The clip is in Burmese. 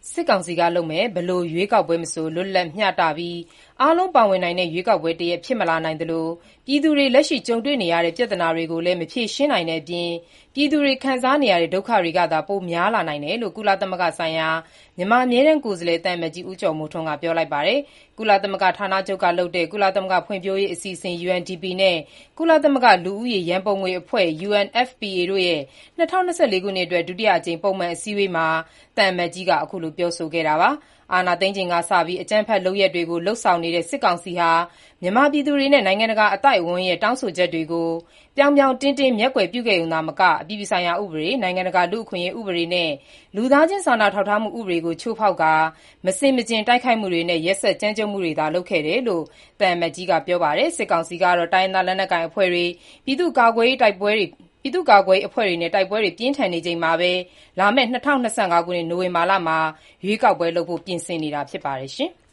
စစ်ကောင်စီကလုပ်မဲ့ဘယ်လိုရွေးကောက်ပွဲမဆိုလွတ်လပ်မျှတပြီးအားလုံးပါဝင်နိုင်တဲ့ရွေးကောက်ပွဲတစ်ရပ်ဖြစ်မလာနိုင်သလိုပြည်သူတွေလက်ရှိကြုံတွေ့နေရတဲ့ပြဿနာတွေကိုလည်းမဖြေရှင်းနိုင်တဲ့အပြင်ပြည်သူတွေခံစားနေရတဲ့ဒုက္ခတွေကသာပိုများလာနိုင်တယ်လို့ကုလသမဂ္ဂဆိုင်ရာမြန်မာအမြဲတမ်းကိုယ်စားလှယ်သံအမတ်ကြီးဦးကျော်မိုးထွန်းကပြောလိုက်ပါတယ်။ကုလသမဂ္ဂဌာနချုပ်ကလုပ်တဲ့ကုလသမဂ္ဂဖွံ့ဖြိုးရေးအစီအစဉ် UNDP နဲ့ကုလသမဂ္ဂလူဦးရေရန်ပုံငွေအဖွဲ့ UNFPA တို့ရဲ့2024 ခုနှစ်အတွက်ဒုတိယအကြိမ်ပုံမှန်အစည်းအဝေးမှာသံအမတ်ကြီးကအခုလိုပြောဆိုခဲ့တာပါ။အာဏာသိမ်းချိန်ကစပြီးအကြမ်းဖက်လုပ်ရပ်တွေကိုလှုံ့ဆော်နေတဲ့စစ်ကောင်စီဟာမြန်မာပြည်သူတွေနဲ့နိုင်ငံတကာအသိုက်အဝန်းရဲ့တောင်းဆိုချက်တွေကိုပြောင်ပြောင်တင်းတင်းမျက်ကွယ်ပြုခဲ့ရုံသာမကအပြည်ပြည်ဆိုင်ရာဥပဒေနိုင်ငံတကာလူ့အခွင့်အရေးဥပဒေနဲ့လူသားချင်းစာနာထောက်ထားမှုဥပဒေကိုချိုးဖောက်ကာမဆင်မခြင်တိုက်ခိုက်မှုတွေနဲ့ရက်စက်ကြမ်းကြုတ်မှုတွေသာလုပ်ခဲ့တယ်လို့သံအမတ်ကြီးကပြောပါတယ်။စစ်ကောင်စီကတော့တိုင်းရင်းသားလက်နက်ကိုင်အဖွဲ့တွေပြည်သူ့ကာကွယ်ရေးအဖွဲ့တွေနဲ့တိုက်ပွဲတွေပြင်းထန်နေချိန်မှာပဲလာမယ့်2025ခုနှစ်နိုဝင်ဘာလမှာရွေးကောက်ပွဲလုပ်ဖို့ပြင်ဆင်နေတာဖြစ်ပါတယ်ရှင်။